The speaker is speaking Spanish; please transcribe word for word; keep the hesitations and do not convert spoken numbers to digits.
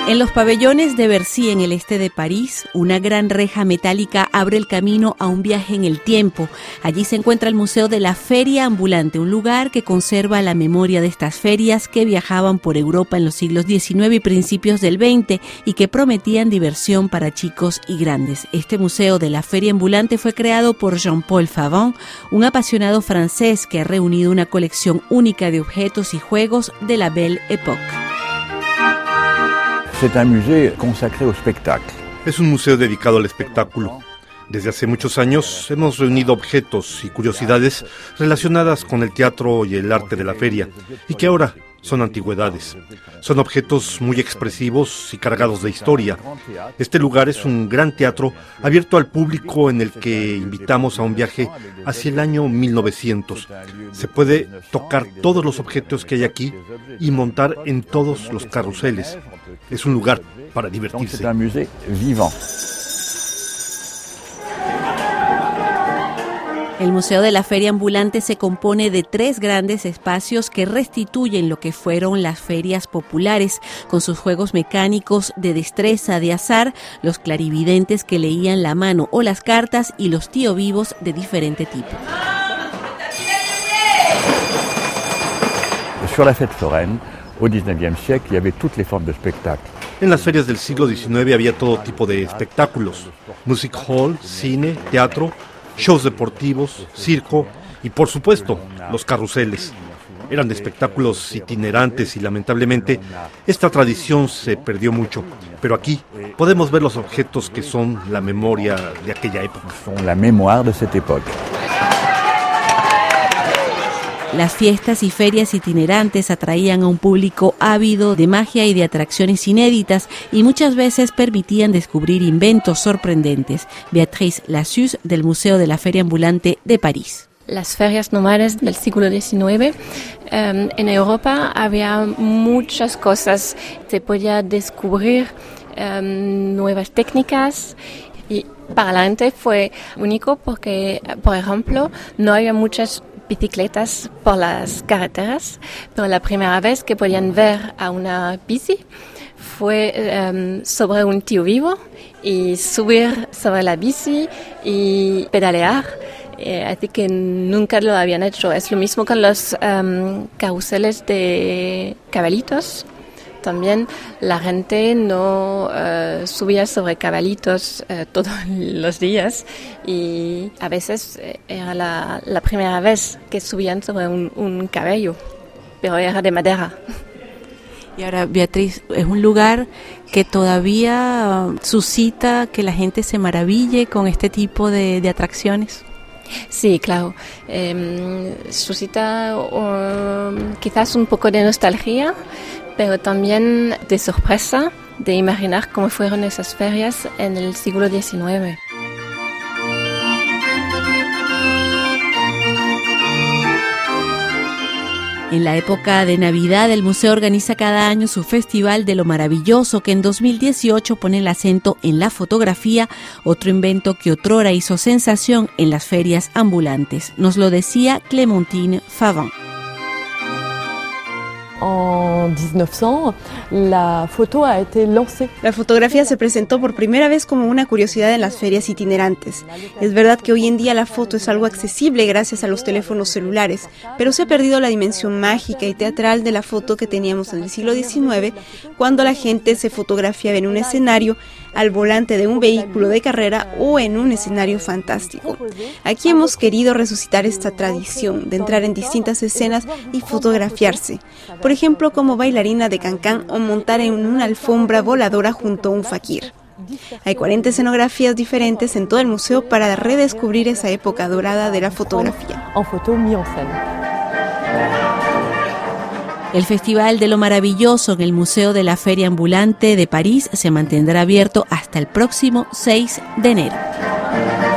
En los pabellones de Bercy, en el este de París, una gran reja metálica abre el camino a un viaje en el tiempo. Allí se encuentra el Museo de la Feria Ambulante, un lugar que conserva la memoria de estas ferias que viajaban por Europa en los siglos diecinueve y principios del veinte y que prometían diversión para chicos y grandes. Este Museo de la Feria Ambulante fue creado por Jean-Paul Favant, un apasionado francés que ha reunido una colección única de objetos y juegos de la Belle Époque. Es un museo dedicado al espectáculo. Desde hace muchos años hemos reunido objetos y curiosidades relacionadas con el teatro y el arte de la feria, y que ahora son antigüedades. Son objetos muy expresivos y cargados de historia. Este lugar es un gran teatro abierto al público en el que invitamos a un viaje hacia el año mil novecientos. Se puede tocar todos los objetos que hay aquí y montar en todos los carruseles. Es un lugar para divertirse. El Museo de la Feria Ambulante se compone de tres grandes espacios que restituyen lo que fueron las ferias populares, con sus juegos mecánicos de destreza, de azar, los clarividentes que leían la mano o las cartas y los tío vivos de diferente tipo. Sur la fête foraine, au dix-neuvième siècle, il y avait toutes les formes de spectacle. En las ferias del siglo diecinueve había todo tipo de espectáculos: music hall, cine, teatro, shows deportivos, circo y, por supuesto, los carruseles. Eran espectáculos itinerantes y, lamentablemente, esta tradición se perdió mucho. Pero aquí podemos ver los objetos que son la memoria de aquella época. Son la mémoire de cette époque. Las fiestas y ferias itinerantes atraían a un público ávido de magia y de atracciones inéditas y muchas veces permitían descubrir inventos sorprendentes. Beatrice Lassus, del Museo de la Feria Ambulante de París. Las ferias nómades del siglo diecinueve, eh, en Europa había muchas cosas. Se podía descubrir eh, nuevas técnicas. Y para la gente fue único porque, por ejemplo, no había muchas bicicletas por las carreteras, pero la primera vez que podían ver a una bici fue um, sobre un tío vivo y subir sobre la bici y pedalear. Eh, así que nunca lo habían hecho. Es lo mismo con los um, carruseles de caballitos. También la gente no uh, subía sobre caballitos uh, todos los días y a veces era la, la primera vez que subían sobre un, un caballo, pero era de madera. Y ahora, Beatriz, es un lugar que todavía suscita que la gente se maraville con este tipo de, de atracciones. Sí, claro. Eh, suscita uh, quizás un poco de nostalgia, pero también de sorpresa de imaginar cómo fueron esas ferias en el siglo diecinueve. En la época de Navidad, el museo organiza cada año su Festival de lo Maravilloso, que en dos mil dieciocho pone el acento en la fotografía, otro invento que otrora hizo sensación en las ferias ambulantes. Nos lo decía Clémentine Favant. En mil novecientos, la foto ha été lancée. La fotografía se presentó por primera vez como una curiosidad en las ferias itinerantes. Es verdad que hoy en día la foto es algo accesible gracias a los teléfonos celulares, pero se ha perdido la dimensión mágica y teatral de la foto que teníamos en el siglo diecinueve, cuando la gente se fotografiaba en un escenario, al volante de un vehículo de carrera o en un escenario fantástico. Aquí hemos querido resucitar esta tradición de entrar en distintas escenas y fotografiarse. Por ejemplo, como bailarina de cancán o montar en una alfombra voladora junto a un fakir. Hay cuarenta escenografías diferentes en todo el museo para redescubrir esa época dorada de la fotografía. En foto mise en scène. El Festival de lo Maravilloso en el Museo de la Feria Ambulante de París se mantendrá abierto hasta el próximo seis de enero.